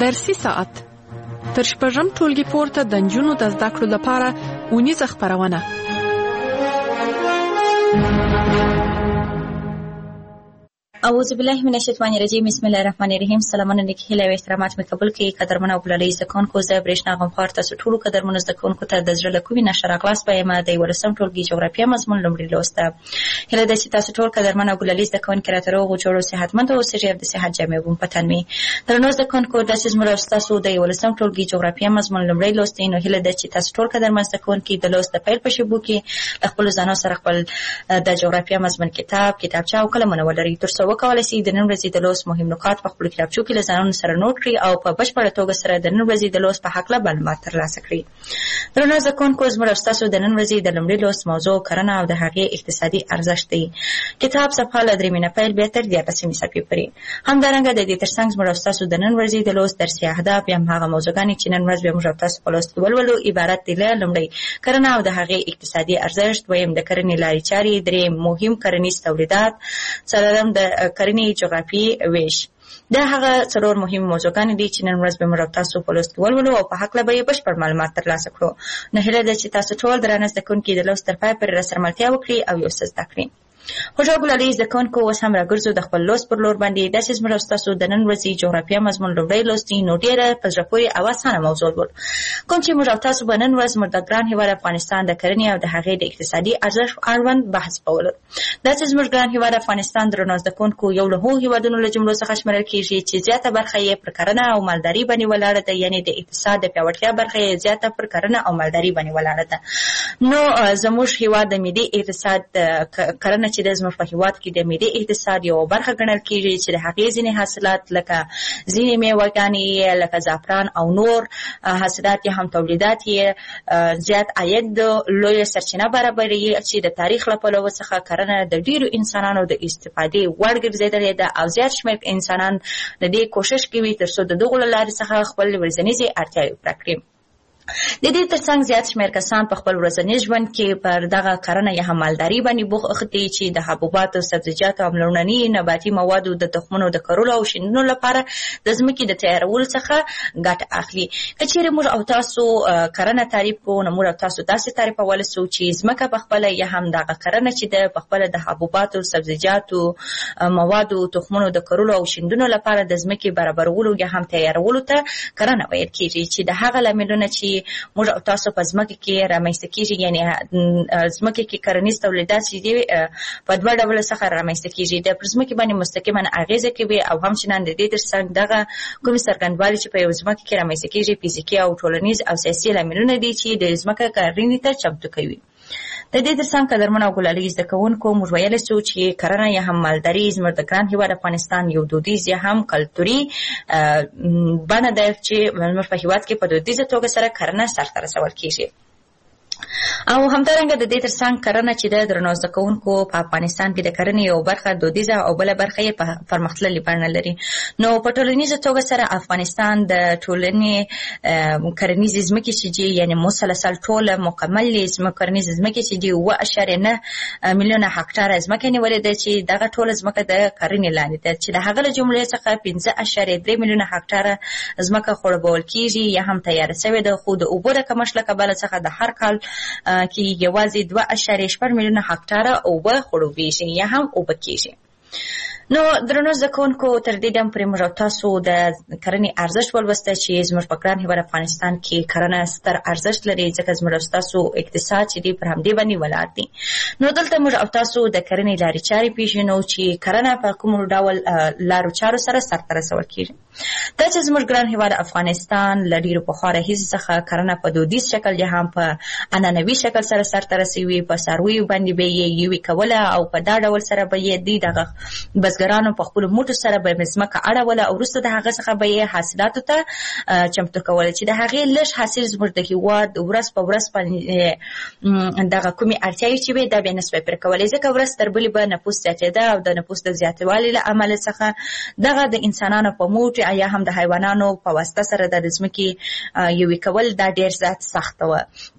درسي ساعت تر شپږم ټولګي پورته د نجونو د زده کړو لپاره اونیزه خپرونه. اعوذ بالله من الشیطان الرجیم. بسم الله الرحمن الرحیم. سلامونه نیک هیله او احترامات مې قبول کړئ. قدرمن او بلالي زکونکو زه برېښنا غمخوار تاسو ټولو قدرمنو زکونکو ته د زړه له کومې نشه راغلاست وایم د 11 ټولګي جغرافیه مضمون لومړی لوست. هیله ده چې تاسو ټول قدرمن او بلالي زکونکو راته روغ او جوړ او صحتمند اوسئ او د صحت جامې وم پتن می. درنو زکونکو د سیس مرسته تاسو د 11 ټولګي جغرافیه مضمون لومړی لوست. نو هیله ده چې تاسو ټول قدرمن زکونکو د لوست د پیل په شیبو کې خپل ځانو سره خپل د جغرافیه مضمون کتابچه او قلمونه ولرئ تر څو وکولای شئ د نن ورځې د لوست مهم نکات په خپل کتابچو کې له ځانونو سره نوٹ کړئ او په بشپړه توګه سره د نن ورځې د لوست په هکله معلومات ترلاسه کړئ. درنو زکونکو زموږ تاسو د نن ورځې د لومړي لوست موضوع کرنه او د هغې اقتصادي ارزښت دی. کتاب صفحه له 3 نه پیل بیا تر 14 صفحې پورې. همدارنګه د دې ترڅنګ زموږ تاسو د نن ورځې د لوست درسي اهداف یا هغه موضوعګانې چې نن ورځ به موږ تاسو په لوست ولولو عبارت دي له لومړی کرنه او د هغې اقتصادي ارزښت، دویم د کرنې لارې چارې، دریم مهم کرنیز تولیدات، څلورم د کرنې جغرافي ویش. دا هغه څلور مهم موضوعګانې دي چې نن ورځ به موږ تاسو په لوست ولولو او په هکله به یې بشپړ معلومات ترلاسه کړو. نو هیله ده چې تاسو ټول درانه زده کوونکي د لوست تر پای پورې راسره ملتیا وکړي او یو څه زده کړي. خوشحال بلالي زده کوونکو اوس هم راګرځو د خپل لوست پر لور باندې. داسې زموږ ستاسو د نن ورځې جغرافیه مضمون لومړی لوست دی. نو ډېره په زړه پورې او اسانه موضوع ول کوم چې موږ تاسو به نن ورځ موږ د ګران هېواد افغانستان د کرنې او د هغې د اقتصادي ارزښت اړوند بحث کولو. داسې زموږ ګران هېواد افغانستان درنو زده کوونکو یو له هغو هېوادونو له جملو څخه شمېرل کېږي چې زیاته برخه یې پر کرنه او مالداري باندې ولاړه ده، یعنې د اقتصاد د پیاوړتیا برخه یې زیاته پر کرنه او مالداري باندې ولاړه ده. نو زموږ هېواد د ملي اقتصاد کرنه چې د زموږ په هېواد کې د ملي اقتصاد یو برخه ګڼل کېږي چې د هغې ځینې حاصلات لکه ځینې میوهګانې لکه زعفران او نور حاصلات یې هم تولیدات یې زیات عاید لویه سرچینه برابروي چې د تاریخ له پلوه څخه کرنه د ډېرو انسانانو د استفادې وړ ګرځېدلې ده او زیات شمېر انسانان د دې کوشش کوي تر څو د دغو له لارې څخه خپل ورځنیزې اړتیاوې پوره کړي. د دې ترڅنګ زیات شمېر کسان په خپل ورځني ژوند کې پر دغه کرنه یا هم مالداري باندې بوخت دي چې د حبوباتو، سبزیجاتو او لومړني نباتي موادو د تخمونو د کرلو او شیندلو لپاره د ځمکې د تیارولو څخه ګټه اخلي. که چیرې موږ او تاسو کرنه تعریف کړو نو موږ او تاسو داسې تعریفولی سو چې ځمکه پخپله یا هم دغه کرنه چې ده پخپله د حبوباتو، سبزیجاتو، موادو، تخمونو د کرلو او شیندلو لپاره د ځمکې برابرولو یا هم تیارولو ته کرنه ویل کېږي چې د هغه لاملونه چې موږ او تاسو په ځمکه کې رامنځته کېږي، یعنې ځمکې کې کرنیز تولیدات چې دي په دوه ډوله څخه رامنځته کېږي. د پر ځمکې باندې مستقیما اغېزه کوي او همچنان د دې ترڅنګ دغه کومې څرګندوالي چې په یو ځمکه کې رامنځته کېږي فزیکي او ټولنیز او سیاسي لاملونه دي چې د ځمکه کرنې ته چمتو کوي. د دې ترڅنګ قدرمن او ګلالي زده کوونکو موږ ویلی سو چې کرنه یا هم مالداري زموږ د ګران هېواد افغانستان یو دودیز یا هم کلتوري بڼه ده چې زموږ په هېواد کې په دودیزه توګه سره کرنه سرته رسول کېږي. او همدارنګه د دې ترڅنګ کرنه چې د درنو زده کوونکو په افغانستان کې د کرنې یو برخه دودیزه او بله برخه یې پرمختللې بڼه لري. نو په ټولنیزه توګه سره افغانستان د ټولنې کرنیزې ځمکې چې دي یعنې مسلسل ټوله مکملې کرنیزې ځمکې چې دي 7.9 میلیونه هکټاره ځمکه نیولې ده چې دغه ټوله ځمکه د کرنې لاندې ده چې د هغه له جملې څخه 15.3 میلیونه هکټاره ځمکه خړوبول کېږي یا هم تیاره شوې ده، خو د اوبو د کمښت له کبله څخه د هر کال کې یوازې 2.8 میلیونه هکټاره اوبه خړوبېږي یا هم اوبه کېږي. نو درنو زده کوونکو تر دې دم پورې موږ تاسو د کرنې ارزښت ولوسته چې زموږ په ګران هېواد افغانستان کې کرنه ستر ارزښت لري ځکه زموږ تاسو اقتصاد چې دی پر همدې باندې ولاړ دی. نو دلته موږ او تاسو د کرنې لارې چارې پېژنو چې کرنه په کوم ډول لارو چارو سره سرته رسول کېږي. دا چې زموږ ګران هېواد افغانستان له ډېرو پخوا راهیسې څخه کرنه په دودیز شکل یا هم په عنعنوي شکل سره سرته رسوي، په څارویو باندې به یې یوې کوله او په دا ډول سره به یې دی دغه بزګرانو په خپلو موټو سره به یې ځمکه اړوله او وروسته د هغه څخه به یې حاصلاتو ته چمتو کوله چې د هغې لږ حاصل زموږ د هېواد ورځ په ورځ باندې دغه کومې اړتیاوې چې وې دا به یې نسبه پوره کولې ځکه ورځ تر بلې به نفوس زیاتېده او د نفوس د زیاتوالي له امله څخه دغه د انسانانو په موټ یا هم د حیوانانو په واسطه سره د ځمکې یوې کول دا ډېر زیات سخته وه.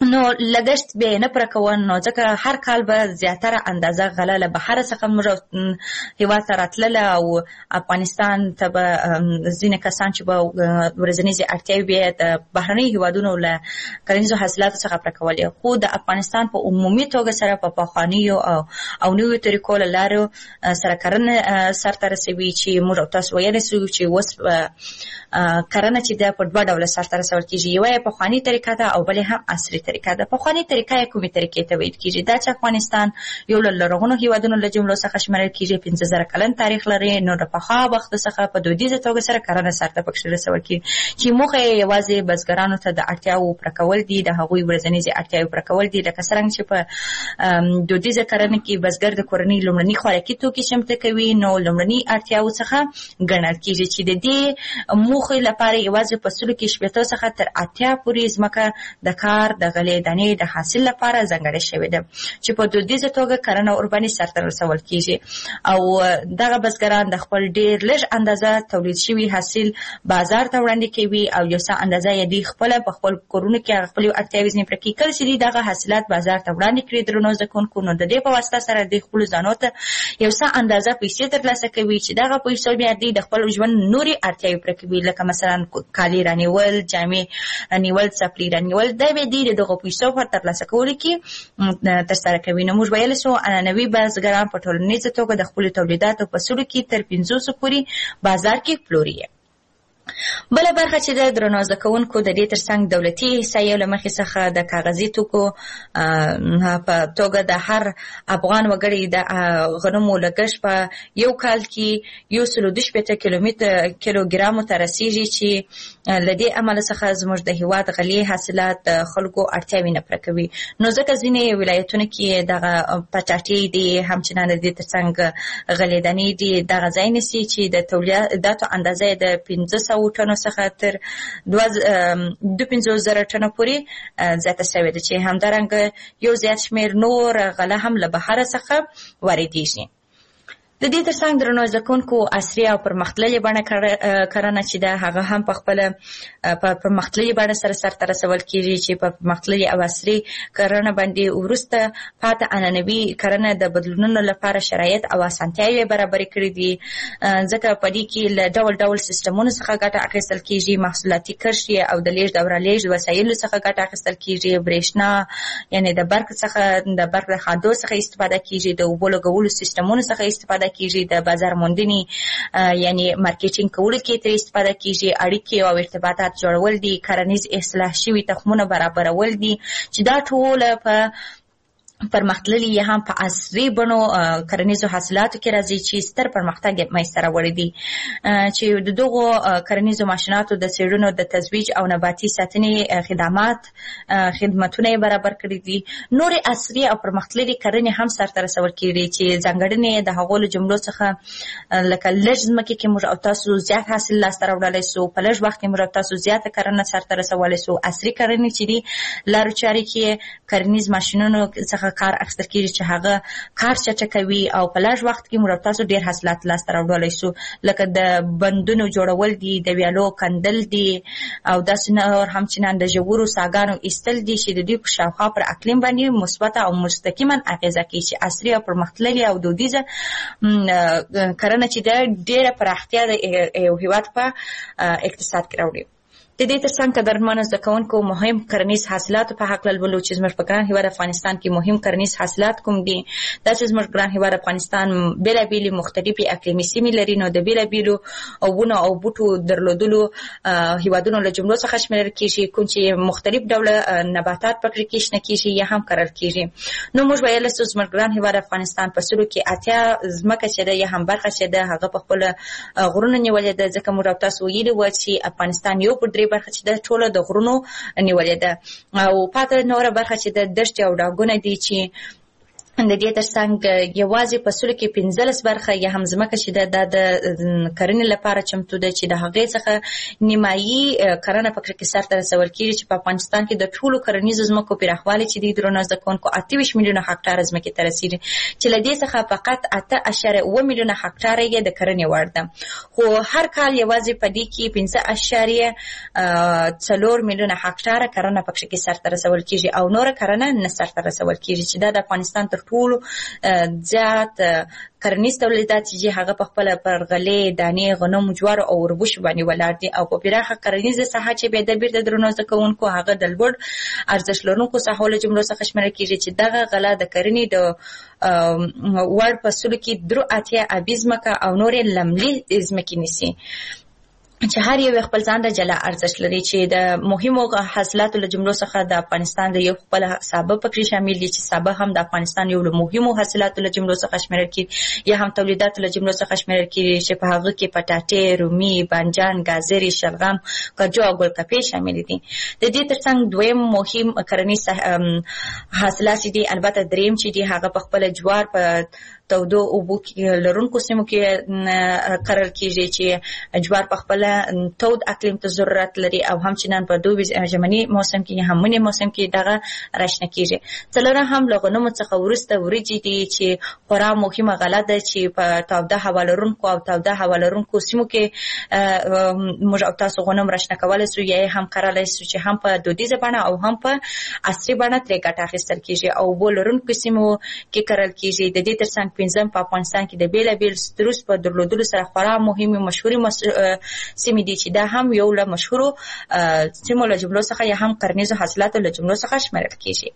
نو لګښت به نه پوره کوو، نو ځکه هر کال به زیاتره اندازه غله له بهره څخه موږ هېواد ته راتلله او افغانستان ته به ځینې کسان چې به ورځنیزې اړتیاوې به د بهرنیو هېوادونو له کرنیزو حاصلاتو څخه پوره کولې. خو د افغانستان په عمومي توګه سره په پخوانیو او نویو طریقو له لارو سره کرنه سرته رسوي چې موږ او تاسو ویلی سو چې اوس کرنه چې ده په دوه ډوله سرته رسول کېږي. یوه یې پخواني طریقه ده او بلې هم عصري طریقه ده. پخواني طریقه یې کومې طریقې ته ویل کېږي؟ دا چې افغانستان یو له لرغونو هېوادونو له جملو څخه شمېرل کېږي، 15,000 کلن تاریخ لري. نو د پخوا وخت څخه په دودیزه توګه سره کرنه سرته پکښې رسول کېږي چې موخه یې یوازې بزګرانو ته د اړتیاوو پوره کول دي، د هغوی ورځنیزې اړتیاوې پوره کول دي. لکه څرنګه چې په دودیزه کرنه کې بزګر د کورنۍ لومړني خوراکي توکي چمتو کوي، نو لومړني اړتیاوو څخه ګڼل کېږي چې د دې موخې لپاره یوازې په سلو کې 80 څخه تر 80 پورې ځمکه د کار د غلې دانې د حاصل لپاره ځانګړې شوې ده چې په دودیزه توګه کرنه ورباندې سرته رسول کېږي. او دغه بزګران د خپل ډېر لږ اندازه تولید شوي حاصل بازار ته وړاندې کوي او یو څه اندازه یې دوی خپله په خپل کورونو کې هغه خپلې اړتیاوې ځینې پوره کوي. کله چې دوی دغه حاصلات بازار ته وړاندې کړي درنو زده کوونکو، نو د دې په واسطه سره دوی خپلو ځانو ته یو څه اندازه پیسې ترلاسه کوي چې دغه پیسو بیا دوی د خپل ژوند نورې اړتیاوې پوره کوي، لکه مثلا کالي رانیول، جامې رانیول، څپلۍ رانیول. دا به دوی د دغو پیسو په ترلاسه کولو کې ترسره کوي. نو موږ ویلی سو عنعنوي بزګران په ټولنیزه توګه د خپلو تولیداتو په سلو کې تر 50 پورې بازار کې پلوري. بله برخه چې د درنو زده کوونکو د دې ترڅنګ دولتي احصایو له مخې څخه د کاغذي توکو په توګه د هر افغان وګړي د غنمو لګښت په یو کال کې 112 کیلوګرامو ته رسیږي چې له دې امله څخه زموږ د هېواد غلې حاصلات د خلکو اړتیاوې نه پوره کوي. نو ځکه ځینې ولایتونو کې دغه پټاټې دي، همچنان د دې ترڅنګ غلې دانې دي، دغه ځای نیسي چې د تولیداتو اندازه د 500 ټنو څخه تر 52,000 ټنو پورې زیاته شوې ده چې همدارنګه یو زیات شمېر نور غله هم له بهره څخه واردېږي. د دې ترڅنګ درنو زده کوونکو عصري او پرمختللې بڼه کرنه چې ده هغه هم په خپله په پرمختللې بڼه سره سرته رسول کېږي چې په پرمختللې او عصري کرنه باندې وروسته پاته عنعنوي کرنه د بدلونونو لپاره شرایط او اسانتیاوې برابرې کړي دي، ځکه په دې کې له ډول ډول سیستمونو څخه ګټه اخیستل کېږي، محصولاتي کرښې او د لیږد او رالېږد وسایلو څخه ګټه اخیستل کېږي، برېښنا یعنې د برق د خادو څخه استفاده کېږي، د اوبو لګولو سیستمونو څخه استفاده کېږي، د بازار موندنې یعنې مارکیټینګ کولو کې ترې استفاده کېږي، اړیکې او ارتباطات جوړول دي، کرنیز اصلاح شوي تخمونه برابرول دي چې دا ټول په پرمختللي یا هم په عصري بڼو کرنیزو حاصلاتو کې راځي چې ستر پرمختګ یې منځته راوړی دی چې د دغو کرنیزو ماشیناتو د څېړنو د تزویج او نباتي ساتنې خدمتونه یې برابر کړي دي. نورې عصري او پرمختللي کرنې هم سرته رسول کېږي چې ځانګړنې د هغو له جملو څخه لکه لږ ځمکې کې موږ او تاسو زیات حاصل لاسته راوړلی سو، په لږ وخت کې موږ او تاسو زیاته کرنه سرته رسولی سو. عصري کرنې چې دي لارو چارې کې کرنیز ماشینونو څخه کار اخیستل کېږي چې هغه کار چټکوي او په لږ وخت کې موږ تاسو ډېر حاصلات لاسته راوړلی سو، لکه د بندونو جوړول دي، د ویالو کندل دي او داسې نور همچنان د ژورو څاګانو ایستل دي چې د دوی په شاوخوا پر اقلیم باندې مثبته او مستقیما اغېزه کوي چې عصري او پرمختللې او دودیزه کرنه چې ده ډېره پراختیا د یو هېواد په اقتصاد کې راوړي. د دې ترڅنګ قدرمنو زده کوونکو مهم کرنیز حاصلاتو په هکله لولو چې زموږ په ګران هېواد افغانستان کې مهم کرنیز حاصلات کوم دي. دا چې زموږ ګران هېواد افغانستان بېلابېلې مختلفې اقلیمي سیمې لري، نو د بېلابېلو ونو او بوټو درلودلو هېوادونو له جملو څخه شمېرل کېږي، کوم چې مختلف ډوله نباتات پکې کې شنه کېږي یا هم کرل کېږي. نو موږ ویلی سو زموږ ګران هېواد افغانستان په سلو کې 80 ځمکه چې ده یا هم برخه چې ده هغه په خپله غرونو نیولې ده، ځکه موږ او تاسو ویلي وه چې افغانستان یو پر 3 برخه چې د ټوله د غرونو نیولې ده او پاته نوره برخه چې د دښتې او ډاګونه دي چې د دې ترڅنګ یوازې په سلو کې 15 برخه یا هم ځمکه چې د کرنې لپاره چمتو ده چې د هغې څخه نیمایي کرنه پکې کې سرته رسول کېږي چې په افغانستان کې د ټولو کرنیزو ځمکو پراخوالی چې دی درنو زده کوونکو 28 میلیونه هکټاره ځمکې ته رسیږي چې له دې څخه فقط 8.7 میلیونه هکټاره یې د کرنې وړ ده خو هر کال یوازې په دې کې 5.4 میلیونه هکټاره کرنه پکې کې سرته رسول کېږي او نور کرنه نه سرته رسول کېږي چې د افغانستان تر ټولو زیات کرنیز تولیدات چې هغه په خپل پر غلې دانې غنم جوار او وربوش باندې ولاړ دي او په پراخه کرنیزه ساحه چې به د بیرته درنو زده کوونکو هغه د لوړ ارزښت لرونکو ساحو له جملو څخه شمیرل کېږي چې دغه غله د کرنې د وړ فصلو کې 3 ابي ځمکه او نورې لملي ځمکې نیسي چې هر یو خپل ځان د جلا ارزښت لري چې د مهمو حاصلاتو له جملو څخه د افغانستان د یو خپل سابه پکې شامل دي چې سابه هم د افغانستان یو له مهمو حاصلاتو له جملو څخه شمیرل کېږي یا هم تولیداتو له جملو څخه شمیرل کېږي چې په هغه کې پټاټې، رومي، بانجان، گازرې، شلغم، کاجو او ګلکپې شامل دي. د دې ترڅنګ دویم مهم کرنیز حاصلات دي البته دریم چې دي هغه په خپل جوار په تودو اوبو کې لرونکو سیمو کې کرل کېږي چې جوار په خپل تود اقلیم ته ضرورت لري او همچنان په دوبي ژمني موسم کې هم منی موسم کې دغه راشنه کېږي. څلورم هم له غنمو څخه وروسته وریجې دي چې خورا مهمه غله ده چې په تاوده هوا لرونکو او تاوده هوا لرونکو سیمو کې موږ او تاسو غنم راشنه کولای سو یا هم کرلای سو چې هم په دودیزه بڼه او هم په عصري بڼه ترې ګټه اخیستل کېږي او بل لرونکو سیمو کې کرل کېږي. د دې ترڅنګ پنځم په افغانستان کې د بیلابیل ستروس په درلودلو سره خورا مهمه مشهوري سیمې دي چې دا هم یو له مشهورو سیمو له جملو څخه یا هم کرنیزو حاصلاتو له جملو څخه شمیرل کېږي.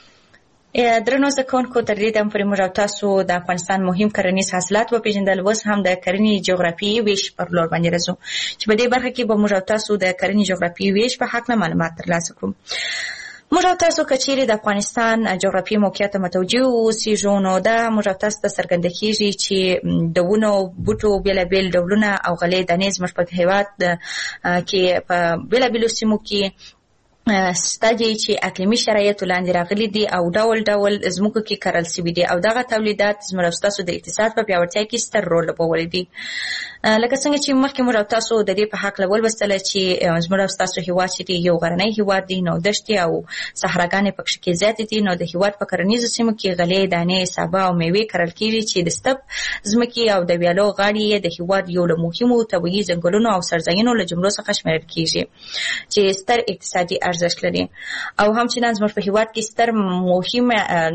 درنو زده کوونکو تر دې دمه پورې موږ او تاسو د افغانستان مهم کرنیز حاصلات وپېژندل. اوس هم د کرنې جغرافیایي ویش پر لور باندې راځو چې په دې برخه کې به موږ او تاسو د کرنې جغرافیایي ویش په هکله معلومات ترلاسه کړو. موږ او تاسو که چیرې د افغانستان جغرافیایي موقعیت ته متوجه اوسېږو نو دا موږ او تاسو ته څرګنده کېږي چې د ونو بوټو بېلابېل ډولونه او غلې دانې زموږ په هېواد کې په بېلابېلو سیمو کې شته دي چې اقلیمي شرایطو لاندې راغلي دي او ډول ډول ځمکو کې کرل سوي دي او دغه تولیدات زموږ او تاسو د اقتصاد په پیاوړتیا کې ستر رول لوبولی دي. لکه څنګه چې مخکې موږ او تاسو د دې په هکله ولوستله چې زموږ او تاسو هېواد چې دی یو غرنی هېواد دی نو دښتې او صحراګانې پکې کې زیاتې دي نو د هېواد په کرنیزو سیمو کې غلې دانې سابه او میوې کرل کېږي چې د ستپ ځمکې او د ویالو غاړې یې د هېواد یو له مهمو طبیعي ځنګلونو او سرزاینو له جملو څخه شمیرل کېږي چې ستر اقتصادي ارزښت لري او همچنان زموږ په هېواد کې ستر مهم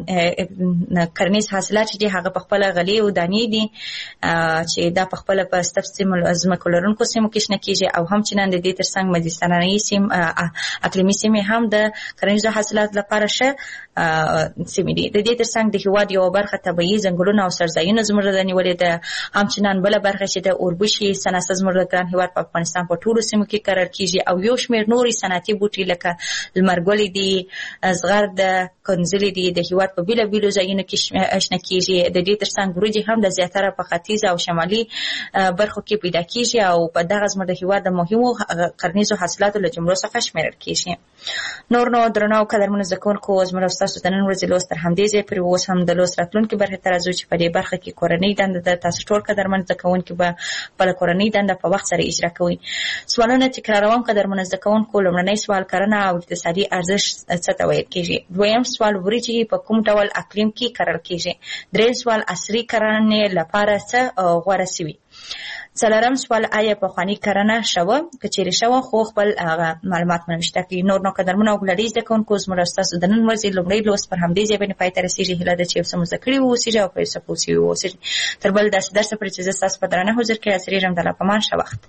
کرنیز حاصلات چې دي هغه په خپله غلې او دانې دي چې دا په خپله په ستپ ځمکو لرونکو سیمو کې شنه کېږي او همچنان د دې ترڅنګ مدیترانه‌یي اقلیمي سیمې هم د کرنیزو حاصلاتو لپاره ښه سیمې دي. د دې ترڅنګ د هېواد یوه برخه طبیعي ځنګلونه او سرزایونه زموږ د نیولې ده. همچنان بله برخه چې د اوربشي صنعت زموږ د ګران هېواد په افغانستان په ټولو سیمو کې کرل کېږي او یو شمېر نورې صنعتي بوټي لکه لمرګلې دي، زغر ده، کنځلې دي د هېواد په بېلابېلو ځایونو کې شنه کېږي. د دې ترڅنګ وریجې هم د زیاتره په ختیځ او شمالي برخو کې پیدا کېږي او په دغه زموږ د هېواد د مهمو کرنیزو حاصلاتو له جملو څخه شمیرل کېږي. نور نو درنو او قدرمنو زده کوونکو زموږ او ستاسو د نن ورځې لوست تر همدې ځایه پورې اوس هم د لوست راتلونکې برخې ته راځو چې په دې برخه کې کورنۍ دنده ده. تاسو ټول قدرمن زده کوونکي به خپله کورنۍ دنده په وخت سره اجرا کوئ. سوالونه تکراروم قدرمنو زده کوونکو. لومړنی سوال کرنه او اقتصادي ارزښت څه ته ویل کېږي؟ دویم سوال وریجې په کوم ډول اقلیم کې کرل کېږي؟ دریم سوال عصري کرنې لپاره څه غوره سوي؟ څلورم سوال آیا پخواني کرنه شوه؟ که چیرې شوه خو خپل معلومات مو نوشته کړي. نور نو قدرمنو او ګلالي زده کوونکو زموږ ستاسو د نن ورځې لومړی لوست پر همدې ځای باندې پای ته رسېږي. هیله ده چې یو څه مو زده کړي واوسېږي او په یو څه پوه سوي واوسېږي. تر بل داسې درسه پورې چې زه ستاسو په درانه حضور کې حاضرېږم د الله په امان. ښه وخت.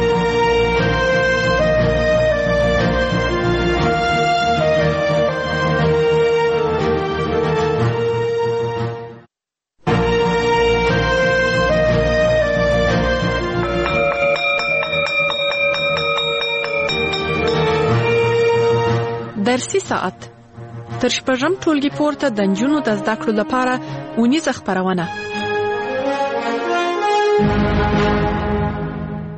درسي ساعت تر شپږم ټولګي پورته د نجونو د زده کړو لپاره اونیزه خپرونه.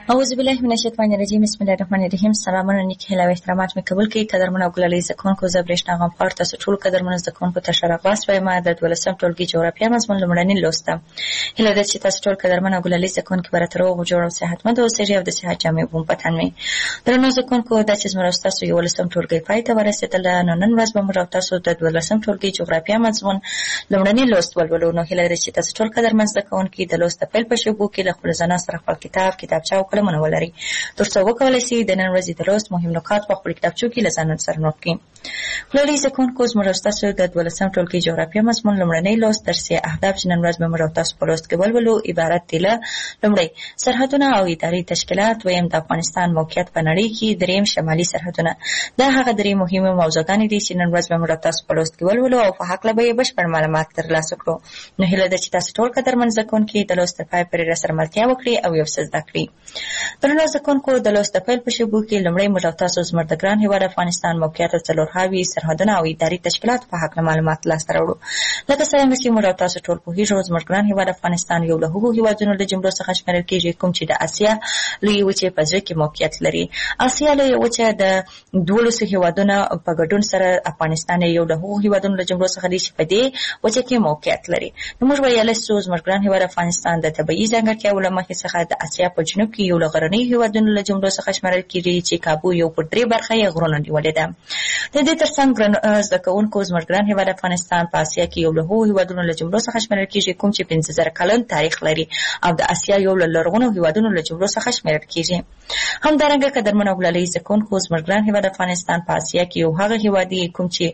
اعوذ بالله من الشیطان الرجیم بسم الله الرحمن الرحیم. سلامونه نیک هیله او احترامات می قبول کړئ قدرمن او ګلالي زکونکو زبرشنا غم خار تاسو ټول قدرمن زکونکو ته شرف واس و ما د 12 ټولګي جغرافیا مضمون لمړنی لوستم. هیله ده چې تاسو ټول قدرمن او ګلالي زکونکو برتر او جوړ او صحتمند اوسئ او د صحت جامع بوم پتن می درنو زکونکو د چې زموږ تاسو یو لسم ټولګي پای ته ورسېدل. نن ورځ به موږ تاسو د 12 ټولګي جغرافیا مضمون لمړنی لوست ولولو. نو هیله ده چې تاسو ټول قدرمن زکونکو د لوست په پیل په شوبو کې له خپل ځان سره خپل کتابچه او قلمونه ولري ترڅو وکولای شي د نن ورځې د لوست مهم نکات په خپل کتابچو کې له ځان سره نوٹ کړئ. ګلالي زکونکو زموږ تاسو د 12 ټولګي جغرافیا مضمون لمړنی لوست درسي اهداف چې نن ورځ به موږ تاسو په لوست کې ولولو عبارت دي له لمړی سرحدونه او اداري تشکیلات، دویم د افغانستان موقعیت په نړۍ کې، دریم شمالي سرحدونه. دا هغه درې مهمه موضوعګانې دي چې نن ورځ به موږ تاسو په لوست کې ولولو او په هکله به یې بشپړ معلومات ترلاسه کړو. نو هیله ده چې تاسو ټول قدرمن زکونکو د لوست په پای پورې راسره ملتیا وکړئ او یو څه زده کړئ. درنو زکونکو د لوست په پیل په شوبو کې لمړی موږ تاسو زموږ د ګران هېواد افغانستان موقعیت، څلورهاوي سرحدونه او اداري تشکیلات په هکله معلومات لاسته راوړو. لکه څنګه چې موږ تاسو ټول پوهیږو زموږ ګران هېواد افغانستان یو له هغو هېوادونو له جملو څخه شمیرل کېږي کوم چې د اسیا لویې وچې په زړه کې موقعیت لري. اسیا لویې وچه د 12 هېوادونو په ګډون سره افغانستان یو له هغو هېوادونو له جملو څخه دی چې په دې وچه کې موقعیت لري. نو موږ ویلی شو زموږ ګران هېواد افغانستان د طبیعي ځانګړتیاو له مخې څخه د اسیا په جنوب کې یو له غرنیو هېوادونو له جملو څخه شمیرل کېږي چې کابو یو پر 3 برخه یې غرونه نیولې ده. د دې ترڅنګ زده کوونکو زموږ ګران هېواد افغانستان په اسیا کې یو له هغو هېوادونو له جملو څخه شمیرل کېږي کوم چې 15000 کلن تاریخ لري او د اسیا یو له لرغونو هېوادونو له جملو څخه شمیرل کېږي. همدارنګه قدرمن او ګلالي زکونکو زموږ ګران هېواد افغانستان په اسیا کې یو هغه هېواد دی کوم چې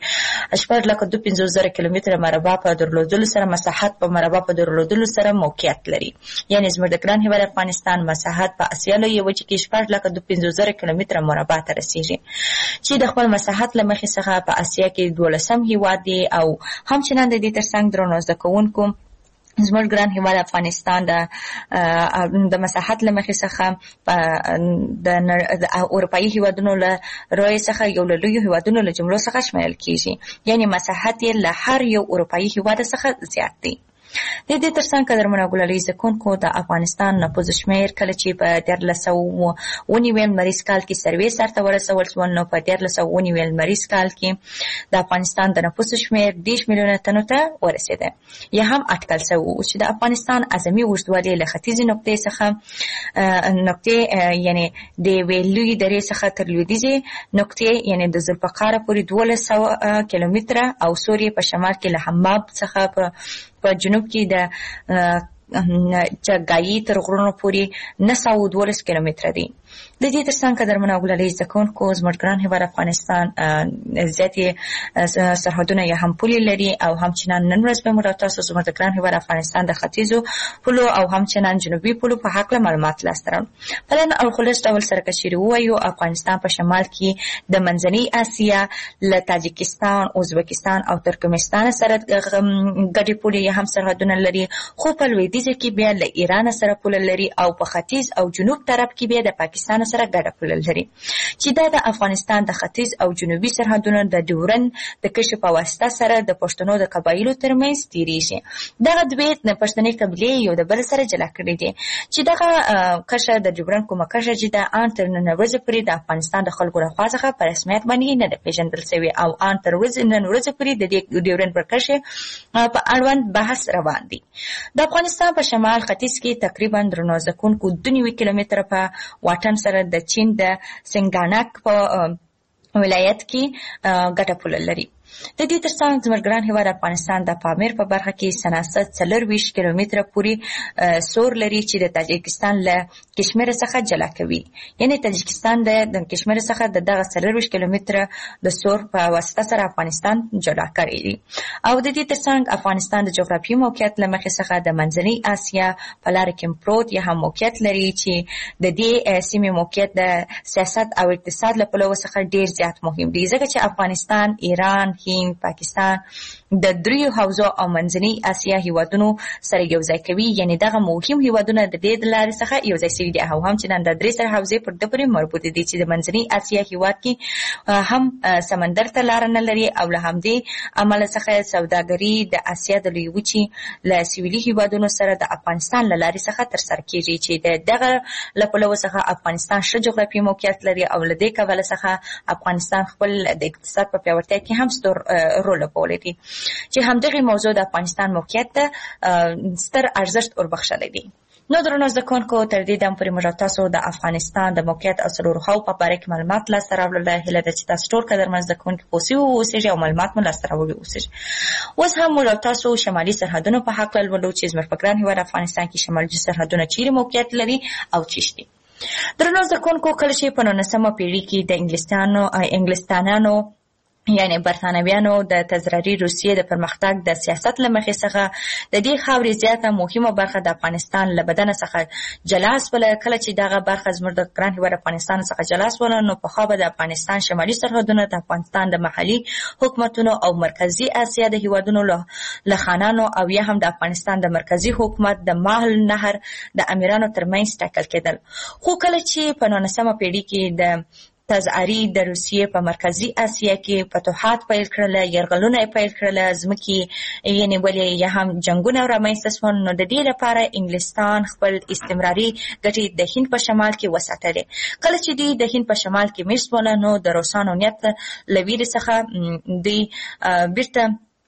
4,52,000 کیلومتره مربع په درلودلو سره مساحت په مربع په درلودلو سره موقعیت لري. یعنی زموږ د ګران هېواد افغانستان مساحت په اسیا لویې وچې کې 4,52,000 کیلومتره مربع ته رسیږي چې د خپل مساحت له مخې څخه په اسیا کې 12م هېواد دی او همچنان د دې ترڅنګ درنو زده کوونکو زموږ ګران هېواد افغانستان د مساحت له مخې څخه د اروپایي هېوادونو له رویې څخه یو له لویو هېوادونو له جملو څخه شمیرل کېږي. یعنې مساحت یې له هر یو اروپایي هېواد څخه زیات دی. د دې ترڅنګ قدرمن او ګلالي زکونکو د افغانستان نفوس شمېر کله چې په 1390 لمریز کال کې سروې سرته ورسول شو نو په 1390 لمریز کال کې د افغانستان د نفوس شمېر 10 میلیونه تنو ته ورسېده. یا هم اټکل شوی چې د افغانستان اعظمي اوږدوالی له ختیځې نقطې څخه یعنې د یوې لویې درې څخه تر لویدیځې نقطې یعنې د ذوالفقار پورې 1200 کیلومتره او سوریې په شمال کې له حماب څخه په جنوب کې د چګایي تر غرونو پورې 912 کیلومتره دی. د دې ترڅنګ قدرمن او ګلالي زکونکو زموږ ګران هېواد افغانستان زیاتې سرحدونه یا هم پولې لري او همچنان نن ورځ به موږ تاسو زموږ ګران هېواد افغانستان د ختیځو پولو او همچنان جنوبي پولو په هکله معلومات لاسته راوړو. په لنډ او خلاص ډول سره که چیرې ووایو افغانستان په شمال کې د منځنۍ اسیا له تاجکستان، ازبکستان او ترکمنستان سره ګډې پولې یا هم سرحدونه لري، خو په لویدیځ کې بیا له ایران سره پوله لري او په ختیځ او جنوب طرف کې بیا د پاکستان سره ګډه پوله لري چې دا د افغانستان د ختیځ او جنوبي سرحدونو د ډیورند د کشف په واسطه سره د پښتنو د قبایلو ترمنځ تیریږي. دغه دوی د پښتني قبیلې یو د بل سره جلا کړي دي چې دغه کشه د ډیورند کومه کشه چې د ان تر نن ورځې پورې د افغانستان د خلکو لخوا څخه په رسمیت باندې نه ده پیژندل شوی او ان تر نن ورځې پورې د ډیورند پر کشه په اړوند بحث روان دی. د افغانستان په شمال ختیځ کې تقریبا درنو زکونکو 2 کیلومتره په واټن سره د چین د سنګانک په ولایت کې ګټه پوله لري. د دې ترڅنګ زموږ ګران هېواد افغانستان د پامیر په برخه کې سناست 24 کیلومتره پورې سور لري چې د تاجکستان له کشمیر څخه جلا کوي. یعنی تاجکستان د کشمیر څخه دغه 24 کیلومتره د سور په واسطه سره افغانستان جلا کړی دی. او د دې ترڅنګ افغانستان د جغرافیایي موقعیت له مخې څخه د منځنۍ اسیا په لاره کې پروت یا هم موقعیت لري چې د دې سیمې موقعیت د سیاست او اقتصاد له پلوه څخه ډیر زیات مهم دی ځکه چې افغانستان، ایران، هند، پاکستان د دریو حوزو او منځنۍ اسیا هیوادونو سره یو ځای کوي. یعنی دغه مهم هیوادونه د دې لارې څخه یو ځای شوي دي او هم چې د درې سره حوزې پر د پورې مربوط دي چې د منځنۍ اسیا هیواد کې هم سمندر ته لار نه لري او له همدې عمل څخه سوداګري د اسیا د لوی وچې له سویلي هیوادونو سره د افغانستان له لارې څخه ترسره کیږي چې دغه له پلوه څخه افغانستان ښه جغرافیایي موقعیت لري او له دې کبله څخه افغانستان خپل د اقتصاد په پیاوړتیا کې هم ستر رول لوبولی دی چې همدغه موضوع د افغانستان موقعیت ته ستر ارزښت وربخښلی دی. نو درنو زده کوونکو تر دې دم پورې موږ تاسو د افغانستان د موقعیت او څلورو خواو په باره کې معلومات لاسته راوړل. هیله ده چې تاسو ټول قدرمن زده کوونکي په اوسئ اوسئ او معلومات مو لاسته راوړي اوسئ. اوس هم موږ تاسو شمالي سرحدونو په حق لولو چې زموږ په ګران هېواد افغانستان کې شمالي سرحدونه چیرې موقعیت لري او چیرې دي. درنو زده کوونکو کله چې په 19مه پیړۍ کې د انګلستانانو یعنی برتانویانو د تزراري روسیې د پرمختګ د سیاست له مخې څخه د دې خاورې زیاته مهمه برخه د افغانستان له بدنه څخه جلا شوله. کله چې دغه برخه زموږ د ګران هېواد افغانستان څخه جلا شوله نو پخوا به د افغانستان شمالي سرحدونه د افغانستان د محلي حکومتونو او مرکزي اسیا د هېوادونو له خانانو او یا هم د افغانستان د مرکزي حکومت د ماهل نهر د امیرانو ترمنځ ټاکل کېدل. خو کله چې په 19مه پیړۍ کې د تزعري د روسیې په مرکزي اسیا کې فتوحات پیل کړل، یرغلونه پیل کړل، ځمکې یعنې ولې یا هم جنګونه رامنځته شول، نو د دې لپاره انګلستان خپل استمراري ګټې د هند په شمال کې وساتلې. کله چې دوی د هند په شمال کې مېشت شول نو د روسانو نیت له ویرې څخه دوی بیرته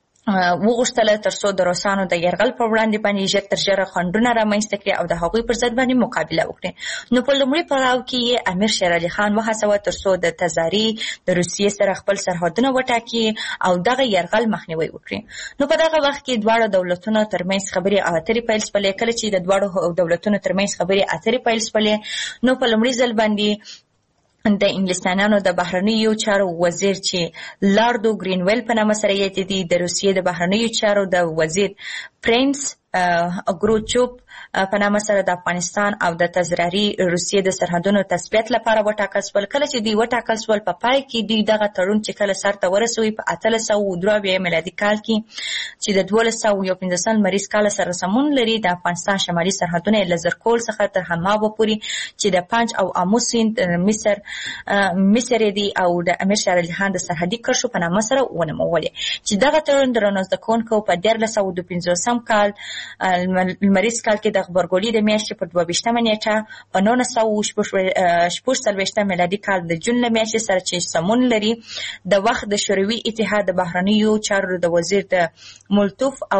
وغوښتله تر څو د روسانو د یرغل په وړاندې باندې ژر تر ژره خنډونه رامنځته کړي او د هغوی پر ضد باندې مقابله وکړي. نو په لومړي پړاو کې یې امیر شیر علي خان وهڅاوه تر څو د تزاري د روسیې سره خپل سرحدونه وټاکي او دغه یرغل مخنیوی وکړي. نو په دغه وخت کې دواړو دولتونو ترمنځ خبرې اترې پیل شولې. کله چې د دواړو دولتونو ترمنځ خبرې اترې پیل شولې نو په لومړي ځل باندې د انګلستانانو د بهرنیو چارو وزیر چې لارډو ګرینویل په نامه سره یادېدي، د روسیې د بهرنیو چارو د وزیر پرنس ګروچوب په نامه سره د افغانستان او د تزراري روسیې د سرحدونو تثبیت لپاره وټاکل شول. کله چې دوی وټاکل شول په پای کې دوی دغه تړون چې کله سرته ورسوي په 1883 میلادي کال کې چې د 1215 لمریز کال سره سمون لري، د افغانستان شمالي سرحدونه له زرکول څخه تر حمابو پورې چې د پنج او آمو سیند مصر دی او د امیر شیر علي خان د سرحدي کرښو په نامه سره ونومولې. چې دغه تړون درنو زده کوونکو په 1952 کال لمریز کال کې د غبرګولي د میاشتې په 22مه نیټه په 1946 میلادي کال د جون له میاشتې سره چې سمون لري د وخت د شوروي اتحاد د بهرنیو چارو د وزیر د مولتوف او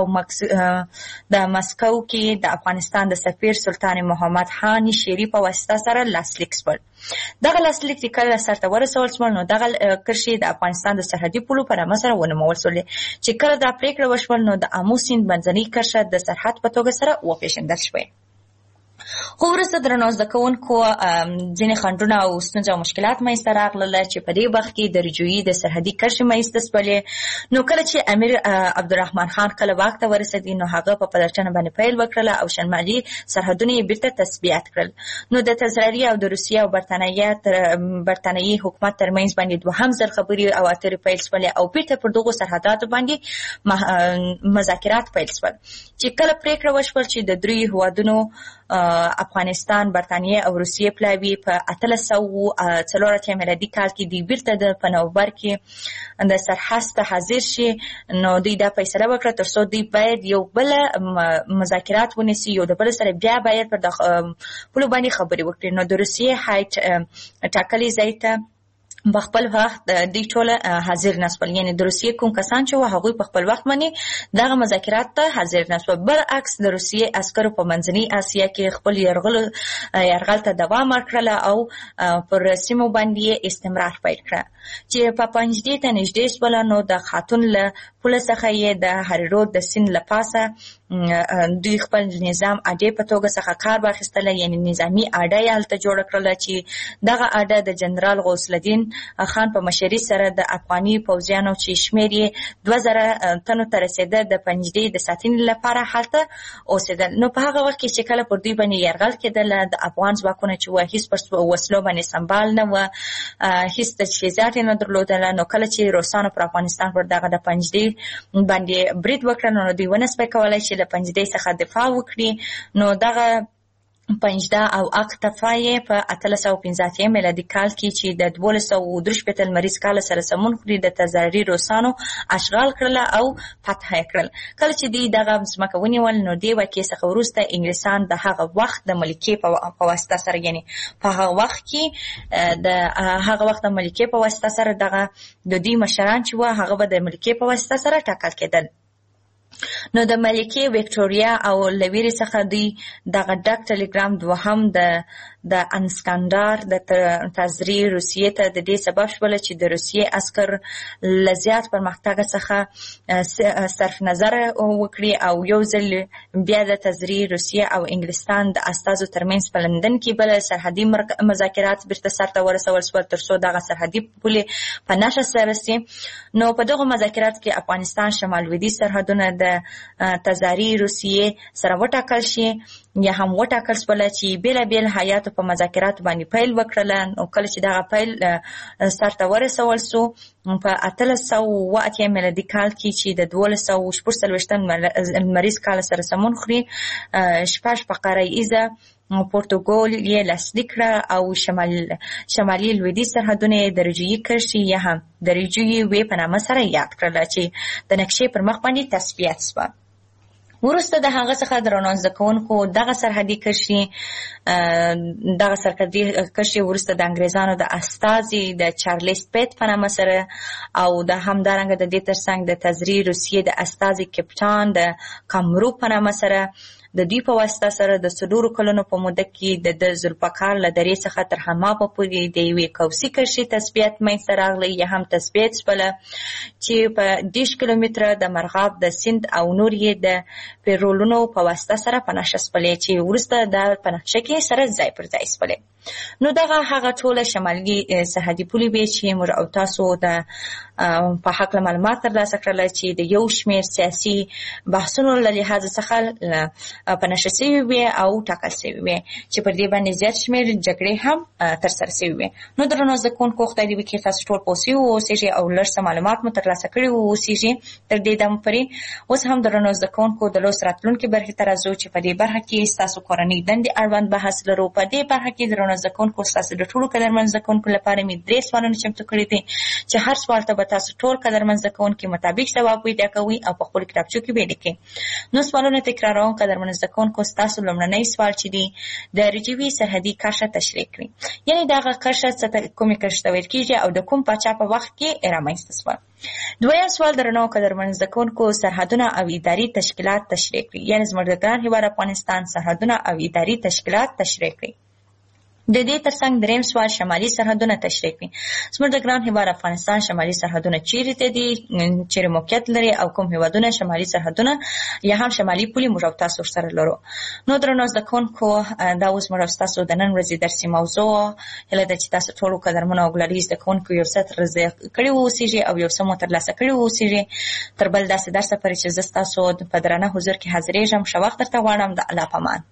د مسکو کې د افغانستان د سفیر سلطان محمد خان شیری په واسطه سره لاسلیک شول. دغه لاسلیک چې کله سرته ورسول شول نو دغه کرښې د افغانستان د سرحدي پولو په نامه سره ونومول شولې چې کله دا پریکړه وشول نو د آمو سیند منځنۍ کرښه د سرحد په توګه سره وپېژندل شوې. خو وروسته درنو زده کوونکو ځینې خنډونه او ستونزې او مشکلات منځته راغلل چې په دې وخت کې د رجوعي د سرحدي کرښې منځته شولې. نو کله چې امیر عبدالرحمن خان کله واک ته ورسېد نو هغه په پلټنه باندې پیل وکړله او شمالي سرحدونه یې بیرته تثبیت کړل. نو د تزراري او د روسیې او برتانیې حکومت ترمنځ باندې دوهم ځل خبرې او اترې پیل شولې او بیرته پر دغو سرحداتو باندې مذاکرات پیل شول چې کله پریکړه وشول چې د دریو هیوادونو افغانستان، برتانیې او روسیې پلاوي په 1884 میلادي کال کې دوی بیرته د په نومبر کې د سرحد ته حاضر شي. نو دوی دا فیصله وکړه تر څو دوی باید یو بل مذاکرات ونیسي، یو د بل سره بیا باید پر د پولو باندې خبرې وکړي. نو د روسیې هایټ ټاکلي ځای ته په خپل وخت دوی ټول حاضر نه شول، یعنې د روسیې کوم کسان چې وو هغوی په خپل وخت باندې دغه مذاکرات ته حاضر نه شول. برعکس د روسیې عسکرو په منځنۍ اسیا کې خپل یرغل ته دوام ورکړله او پر سیمو باندې استمرار پیل کړه چې په پنجدې ته نږدې شول. نو د خاتون له پوله څخه یې د هریرود د سیند له پاسه دوی خپل نظام اډې په توګه څخه کار واخیستله، یعنې نظامي اډه یې هلته جوړه کړله چې دغه اډه د جنرال غوث الدین خان په مشرۍ سره د افغاني پوځیانو چې شمېر یې 2000 تنو ته رسېده د پنجدې د ساتنې لپاره هلته اوسېدل. نو په هغه وخت کې چې کله پر دوی باندې یرغل کېدل د افغان ځواکونه چې وه هېڅ پر وسلو باندې سمبال نه وه، هېڅ تجهیزات یې نه درلودله. نو کله چې روسانو پر افغانستان پر دغه د پنجدې باندې برید وکړ، نو دوی ونسبه کولای چې د پنجدې څخه دفاع وکړي. نو دغه پنجده او اقتفا یې په 1815 میلادي کال کې چې د 1243 لمریز کال سره سمون خوري د تزاري روسانو اشغال کړل او فتح یې کړل. کله چې دوی دغه ځمکه ونیول، نو دې واقعې څخه وروسته انګلیسان د هغه وخت د ملکې په واسطه سره، یعنی په هغه وخت کې د هغه وخت د ملکې په واسطه سره دغه د دوی مشران چې وه هغه به د ملکې په واسطه سره ټاکل کېدل. نو د ملکې وکټوریا او لویري څخه دوی دغه ډک ټلګرام دوهم د انسکندر د تزری روسیې ته د دې سبب شول چې د روسیې عسکر لزیات پرمختګ څخه صرف نظر وکړي او یو ځل بیا د تزری روسیې او انګلستان د استازو ترمنځ په لندن کې بل سرحدي مذاکرات بیرته سرته ورسول شول ترڅو دغه سرحدي پولې په نښه سره سي. نو په دغه مذاکرات کې افغانستان شمال لویدیځ سرحدونه د تزاری روسیې سره وټاکل شي یا هم وټاکل شول چې بیلابیل هیاتو په مذاکرات باندې پیل وکړل. نو کله چې دغه پیل سرته ورسول سو په 1808 میلادي کال کې چې د 1244 لمریز کال سره سمون خوري، شپږ فقره ایزه پورتوګال یې لاسلیک کړه او شمالي لویدیځ سرحدونه یې د رجوعي کرښې یا هم د رجوعي وې په نامه سره یاد کړل چې د نقشې پر مخ باندې تثبیت شوه. وروسته د هغه څخه درنو زده کوونکو دغه سرحدي کرښې وروسته د انګریزانو د استازي د چارلز پیټ په نامه سره او د همدارنګه د دې ترڅنګ د تزری روسیې د استازي کپټان د کامرو په نامه سره د دوی په واسطه سره د 4 کلونو په موده کې د ذوالفقار له درې څخه تر حمامه پورې د یوې قوسي کرښې تثبیت منځته راغلی یا هم تثبیت شوله چې په 10 کیلومتره د مرغاب د سیند او نور یې د پیرولونو په واسطه سره په نښه شولې چې وروسته د په نقشه کې سره ځای پر ځای شولې. نو دغه هغه ټوله شمالي سرحدي پولې وې چې موږ او تاسو د په حق معلومات ترلاسه کړل چې د یو شمېر سیاسي بحثونو له لحاظ څخه په نښه شوي وې او ټاکل شوي وې چې پر دې باندې زیات شمېر جګړې هم ترسره شوي وې. نو درنو زده کوونکو خدای دې وکړي تاسو ټول پوه شوي واوسئ او لږ څه معلومات مو ترلاسه کړي واوسئ تر دې دمه پورې. اوس هم درنو زده کوونکو د لوست راتلونکي برخې ته راځو چې په دې برخه کې ستاسو کورنۍ دندې اړوند بحث لرو. په دې برخه کې درنو زده کوونکو ستاسو د ټولو قدرمن زده کوونکو لپاره مې 3 سوالونه چمتو کړي دي چې هر سوال ته به تاسو ټول قدرمن زده کوونکي مطابق ځواب پیدا کوئ او په خپل کتابچو کې ولیکئ. نو سوالونه تکراروم. قدرمن زده کوونکو ستاسو لومړنی سوال چې دی د رجوعي سرحدي کرښه تشریح کړئ، یعنی دغه کرښه څه کومې کرښې ته ویل کېږي او د کوم پاچا په وخت کې رامنځته شوه. دویم سوال درنو قدرمن زده کوونکو سرحدونه او اداري تشکیلات تشریح کړئ، یعنی زموږ د ګران هېواد افغانستان سرحدونه او اداري تشکیلات تشریح کړئ. د دې ترڅنګ دریم سوال شمالي سرحدونه تشریح کړئ. زموږ د ګران هېواد افغانستان شمالي سرحدونه چیرې ته دي، چیرې موقعیت لري او کوم هېوادونه شمالي سرحدونه یا هم شمالي پولې موږ او تاسو سره لرو. نو درنو زده کوونکو دا اوس موږ او تاسو د نن ورځې درسي موضوع هیله ده چې تاسو ټولو قدرمنو او ګلالي زده کوونکو یو څه ترلاسه کړي واوسئ او یو څه مو ترلاسه کړي واوسئ. تر بل داسې درسه پورې چې زه ستاسو په درانه حضور کې حاضرېږم، ښه وخت درته غواړم. د الله په امان.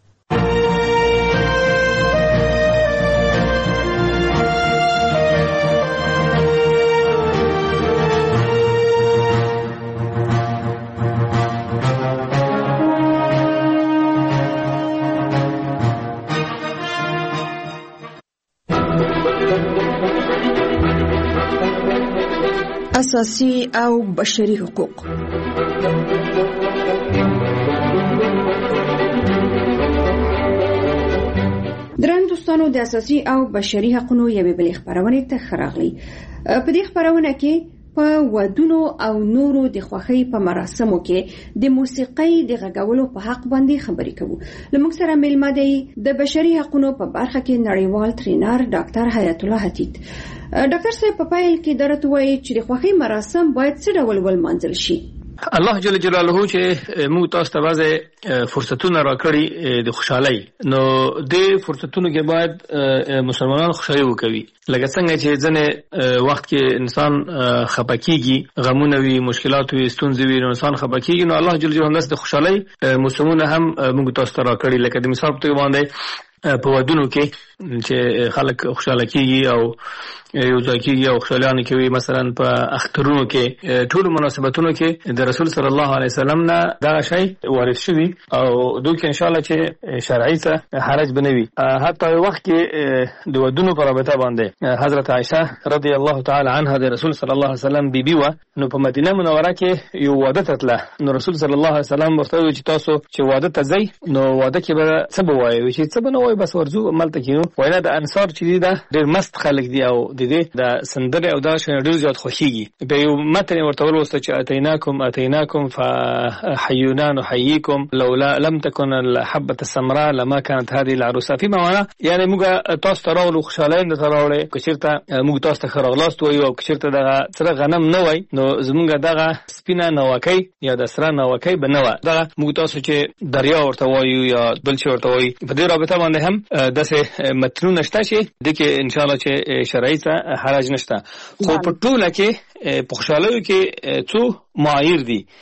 اساسي او بشري حقوق. درنو دوستانو، د اساسي او بشري حقوقو یوې بلې خبرونه ته خراغلي. په دې خبرونه کې په ودونو او نورو د خوښۍ په مراسمو کې د موسیقۍ د غږولو په حق باندې خبرې کوو. لمونږ سره میلمه دی د بشري حقوقو په برخه کې نړیوال ټرینر ډاکټر حیات الله حتیت. ډاکټر صاحب په پایل کې درته وایي چې د خوښۍ مراسم باید څه ډول ولمانځل شي؟ الله جل جلاله چې موږ تاسو ته بعضې فرصتونه راکړي د خوشحالۍ، نو د فرصتونو کې باید مسلمانان خوشحالي وکوي. لکه څنګه چې ځنې وخت کې انسان خفه کېږي، غمونه وي، مشکلات وي، ستونزې وي، نو انسان خفه کېږي. نو الله جل جلاله د خوشحالۍ موسمونه هم موږ تاسو ته راکړي. لکه د مثال په توګه باندې په ودونو کې چې خلک خوشاله کیږي او یو ځای کیږي او خوشالانه کوي. مثلا په اخترونو کې ټول مناسبتونو کې د رسول صلی الله علیه وسلم نه دا شی وارد شوی او دوی ان شاء الله چې شرعي ته حرج بنوي. حتی وخت کې د ودونو په رابطه باندې حضرت عائشه رضی الله تعالی عنها د رسول صلی الله علیه وسلم بیبي و. نو په مدینه منوره کې یو واده تتله. نو رسول صلی الله علیه وسلم ورته وی چې تاسو چې واده ته ځئ نو واده کې به څه بوایي چې څه بنوي بس ورځو عملته کینو. وینا د انصار چې دا ډېر مست خلک دي او د دې د سندره او دا شنه ډېر زیات خوشيږي. په یو متن ورته ولوسته چې اتیناکم فحيونا نحييكم لولا لم تكن الحبه السمراء لما كانت هذه العروسه. فيما معنى يعني موږ تاسو ته راولو خوشاله نه راولې کچیرته موږ تاسو ته خرغلاست وي او کچیرته دغه سره غنم نه وای نو زمونږ دغه سپینه نوکۍ یا د سره نوکۍ بنوه دغه موږ تاسو چې دریا ورته وایو یا بل څه ورته وایي. په دې رابطه باندې هم داسې متنونه شته چې د کې ان شاء الله چې شرعي ته حرج نشته. خو په ټوله کې په خوشالۍ کې څو معایر دي